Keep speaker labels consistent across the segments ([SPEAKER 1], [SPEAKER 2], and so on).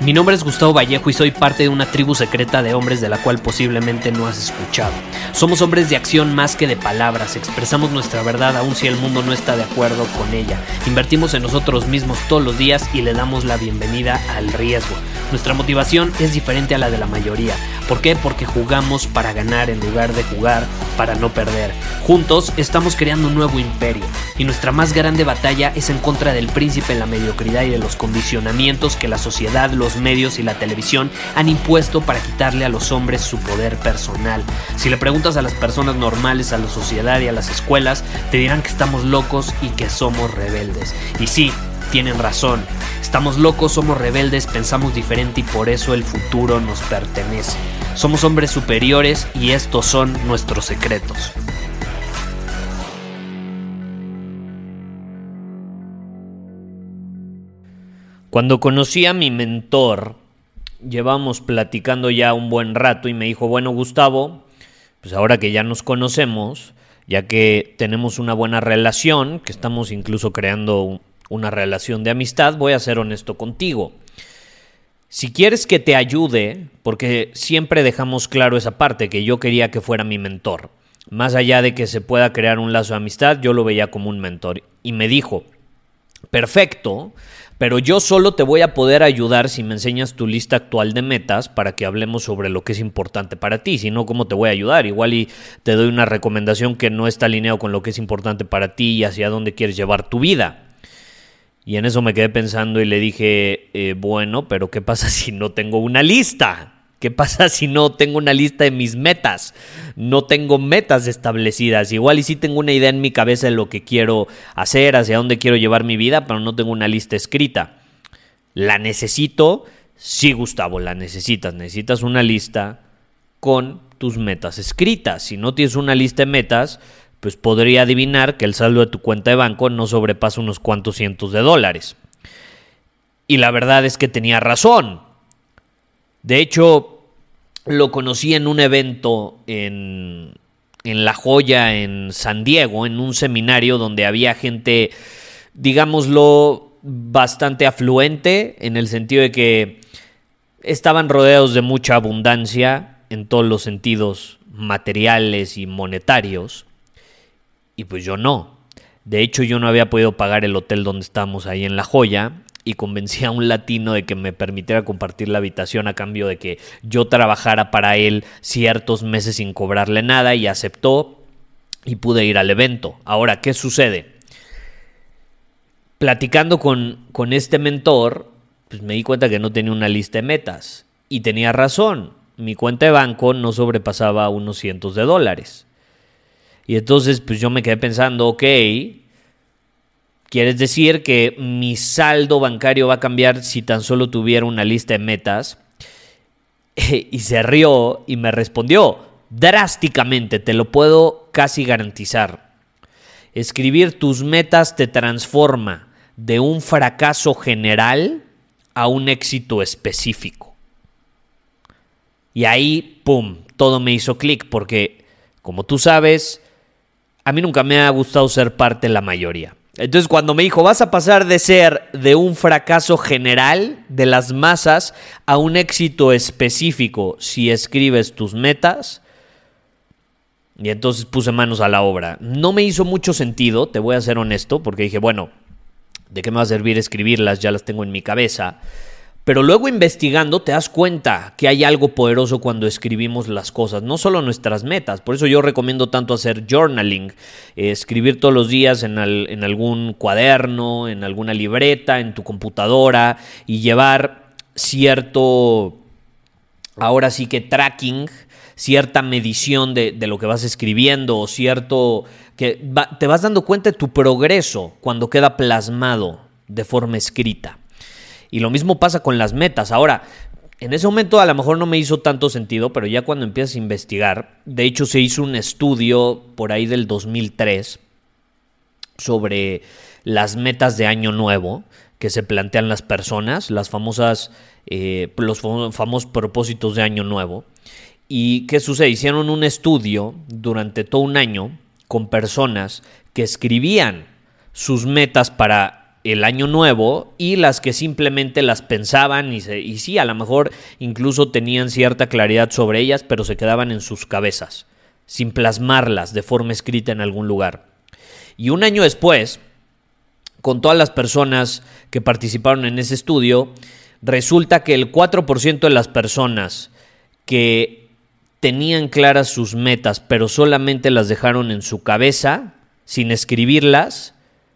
[SPEAKER 1] Mi nombre es Gustavo Vallejo y soy parte de una tribu secreta de hombres de la cual posiblemente no has escuchado. Somos hombres de acción más que de palabras, expresamos nuestra verdad aun si el mundo no está de acuerdo con ella. Invertimos en nosotros mismos todos los días y le damos la bienvenida al riesgo. Nuestra motivación es diferente a la de la mayoría. ¿Por qué? Porque jugamos para ganar en lugar de jugar para no perder. Juntos estamos creando un nuevo imperio y nuestra más grande batalla es en contra del príncipe, la mediocridad y de los condicionamientos que la sociedad, los medios y la televisión han impuesto para quitarle a los hombres su poder personal. Si le preguntas a las personas normales, a la sociedad y a las escuelas, te dirán que estamos locos y que somos rebeldes. Y sí, tienen razón. Estamos locos, somos rebeldes, pensamos diferente y por eso el futuro nos pertenece. Somos hombres superiores y estos son nuestros secretos. Cuando conocí a mi mentor, llevamos platicando ya un buen rato y me dijo, bueno, Gustavo, pues ahora que ya nos conocemos, ya que tenemos una buena relación, que estamos incluso creando una relación de amistad, voy a ser honesto contigo. Si quieres que te ayude, porque siempre dejamos claro esa parte, que yo quería que fuera mi mentor, más allá de que se pueda crear un lazo de amistad, yo lo veía como un mentor. Y me dijo, perfecto, pero yo solo te voy a poder ayudar si me enseñas tu lista actual de metas para que hablemos sobre lo que es importante para ti. Si no, ¿cómo te voy a ayudar? Igual y te doy una recomendación que no está alineado con lo que es importante para ti y hacia dónde quieres llevar tu vida. Y en eso me quedé pensando y le dije, bueno, pero ¿qué pasa si no tengo una lista? ¿Qué pasa si no tengo una lista de mis metas? No tengo metas establecidas. Igual y sí tengo una idea en mi cabeza de lo que quiero hacer, hacia dónde quiero llevar mi vida, pero no tengo una lista escrita. ¿La necesito? Sí, Gustavo, la necesitas. Necesitas una lista con tus metas escritas. Si no tienes una lista de metas, pues podría adivinar que el saldo de tu cuenta de banco no sobrepasa unos cuantos cientos de dólares. Y la verdad es que tenía razón. De hecho, lo conocí en un evento en La Joya, en San Diego, en un seminario donde había gente, digámoslo, bastante afluente, en el sentido de que estaban rodeados de mucha abundancia en todos los sentidos materiales y monetarios, y pues yo no. De hecho, yo no había podido pagar el hotel donde estábamos ahí en La Joya, y convencí a un latino de que me permitiera compartir la habitación a cambio de que yo trabajara para él ciertos meses sin cobrarle nada, y aceptó y pude ir al evento. Ahora, ¿qué sucede? Platicando con este mentor, pues me di cuenta que no tenía una lista de metas y tenía razón. Mi cuenta de banco no sobrepasaba unos cientos de dólares. Y entonces pues yo me quedé pensando, ok, ¿quieres decir que mi saldo bancario va a cambiar si tan solo tuviera una lista de metas? Y se rió y me respondió, drásticamente, te lo puedo casi garantizar. Escribir tus metas te transforma de un fracaso general a un éxito específico. Y ahí, pum, todo me hizo clic porque, como tú sabes, a mí nunca me ha gustado ser parte de la mayoría. Entonces cuando me dijo, vas a pasar de ser de un fracaso general de las masas a un éxito específico si escribes tus metas, y entonces puse manos a la obra. No me hizo mucho sentido, te voy a ser honesto, porque dije, bueno, ¿de qué me va a servir escribirlas? Ya las tengo en mi cabeza. Pero luego investigando te das cuenta que hay algo poderoso cuando escribimos las cosas, no solo nuestras metas. Por eso yo recomiendo tanto hacer journaling, escribir todos los días en algún cuaderno, en alguna libreta, en tu computadora y llevar cierto, ahora sí que tracking, cierta medición de lo que vas escribiendo o cierto, te vas dando cuenta de tu progreso cuando queda plasmado de forma escrita. Y lo mismo pasa con las metas. Ahora, en ese momento a lo mejor no me hizo tanto sentido, pero ya cuando empiezas a investigar, de hecho se hizo un estudio por ahí del 2003 sobre las metas de año nuevo que se plantean las personas, los famosos propósitos de año nuevo. ¿Y qué sucede? Hicieron un estudio durante todo un año con personas que escribían sus metas para el año nuevo y las que simplemente las pensaban y sí, a lo mejor incluso tenían cierta claridad sobre ellas, pero se quedaban en sus cabezas, sin plasmarlas de forma escrita en algún lugar. Y un año después, con todas las personas que participaron en ese estudio, resulta que el 4% de las personas que tenían claras sus metas, pero solamente las dejaron en su cabeza, sin escribirlas,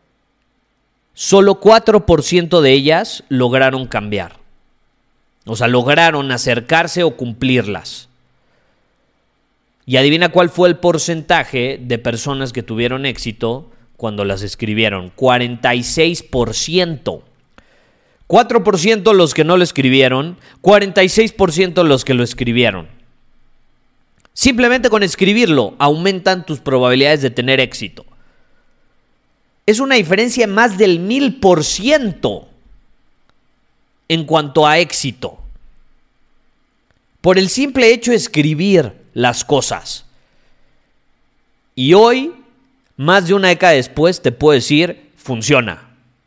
[SPEAKER 1] solo 4% de ellas lograron cambiar. O sea, lograron acercarse o cumplirlas. Y adivina cuál fue el porcentaje de personas que tuvieron éxito cuando las escribieron. 46%. 4% los que no lo escribieron, 46% los que lo escribieron. Simplemente con escribirlo aumentan tus probabilidades de tener éxito. Es una diferencia de más del 1000% en cuanto a éxito. Por el simple hecho de escribir las cosas. Y hoy, más de una década después, te puedo decir, funciona.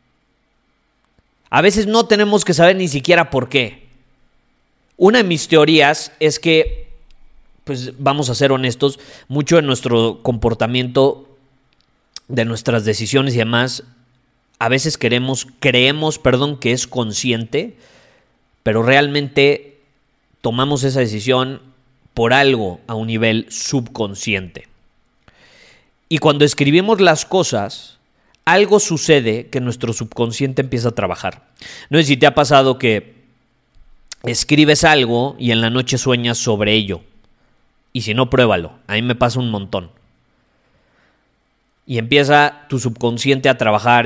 [SPEAKER 1] A veces no tenemos que saber ni siquiera por qué. Una de mis teorías es que, pues vamos a ser honestos, mucho de nuestro comportamiento, de nuestras decisiones y demás, a veces creemos, que es consciente, pero realmente tomamos esa decisión por algo a un nivel subconsciente. Y cuando escribimos las cosas, algo sucede que nuestro subconsciente empieza a trabajar. No sé si te ha pasado que escribes algo y en la noche sueñas sobre ello. Y si no, pruébalo. A mí me pasa un montón. Y empieza tu subconsciente a trabajar,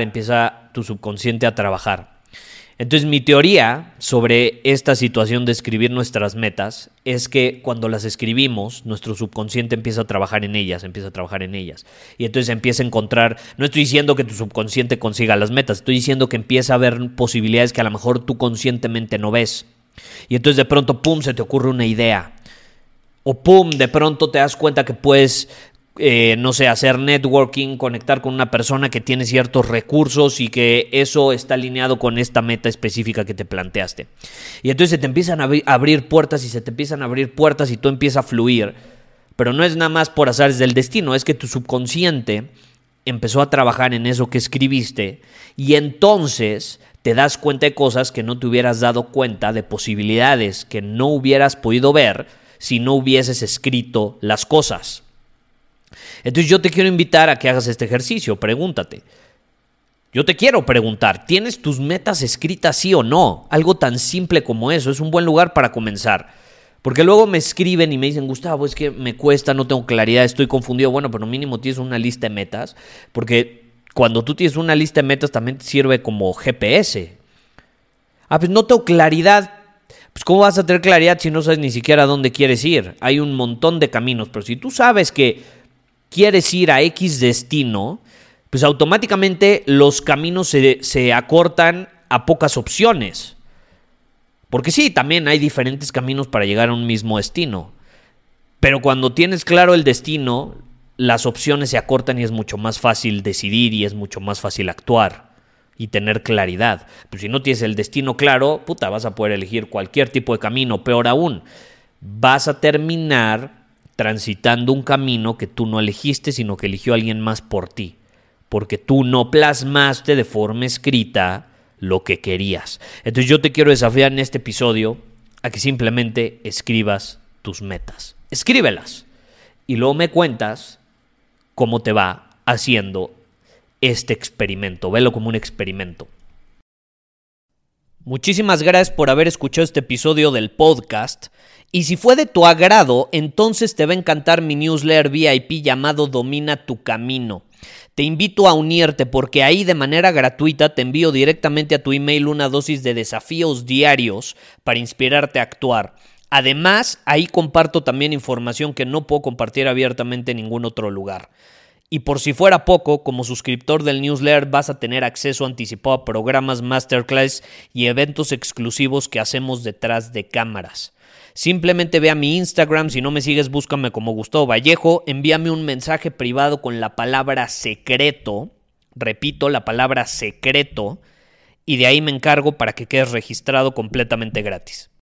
[SPEAKER 1] Entonces mi teoría sobre esta situación de escribir nuestras metas es que cuando las escribimos, nuestro subconsciente empieza a trabajar en ellas. Y entonces empieza a encontrar, no estoy diciendo que tu subconsciente consiga las metas, estoy diciendo que empieza a haber posibilidades que a lo mejor tú conscientemente no ves. Y entonces de pronto, pum, se te ocurre una idea. O pum, de pronto te das cuenta que puedes, hacer networking, conectar con una persona que tiene ciertos recursos y que eso está alineado con esta meta específica que te planteaste. Y entonces se te empiezan a abrir puertas y todo empieza a fluir. Pero no es nada más por azares del destino, es que tu subconsciente empezó a trabajar en eso que escribiste y entonces te das cuenta de cosas que no te hubieras dado cuenta, de posibilidades que no hubieras podido ver si no hubieses escrito las cosas. Entonces yo te quiero invitar a que hagas este ejercicio, pregúntate. Yo te quiero preguntar, ¿tienes tus metas escritas sí o no? Algo tan simple como eso, es un buen lugar para comenzar. Porque luego me escriben y me dicen, Gustavo, es que me cuesta, no tengo claridad, estoy confundido. Bueno, pero mínimo tienes una lista de metas, porque cuando tú tienes una lista de metas también te sirve como GPS. Pues no tengo claridad. Pues ¿cómo vas a tener claridad si no sabes ni siquiera a dónde quieres ir? Hay un montón de caminos, pero si tú sabes que quieres ir a X destino, pues automáticamente los caminos se acortan a pocas opciones. Porque sí, también hay diferentes caminos para llegar a un mismo destino. Pero cuando tienes claro el destino, las opciones se acortan y es mucho más fácil decidir y es mucho más fácil actuar y tener claridad. Pues si no tienes el destino claro, vas a poder elegir cualquier tipo de camino. Peor aún, vas a terminar transitando un camino que tú no elegiste, sino que eligió alguien más por ti. Porque tú no plasmaste de forma escrita lo que querías. Entonces yo te quiero desafiar en este episodio a que simplemente escribas tus metas. Escríbelas. Y luego me cuentas cómo te va haciendo este experimento. Velo como un experimento. Muchísimas gracias por haber escuchado este episodio del podcast. Y si fue de tu agrado, entonces te va a encantar mi newsletter VIP llamado Domina tu Camino. Te invito a unirte porque ahí de manera gratuita te envío directamente a tu email una dosis de desafíos diarios para inspirarte a actuar. Además, ahí comparto también información que no puedo compartir abiertamente en ningún otro lugar. Y por si fuera poco, como suscriptor del newsletter vas a tener acceso anticipado a programas, masterclass y eventos exclusivos que hacemos detrás de cámaras. Simplemente ve a mi Instagram, si no me sigues búscame como Gustavo Vallejo, envíame un mensaje privado con la palabra secreto, repito, la palabra secreto, y de ahí me encargo para que quedes registrado completamente gratis.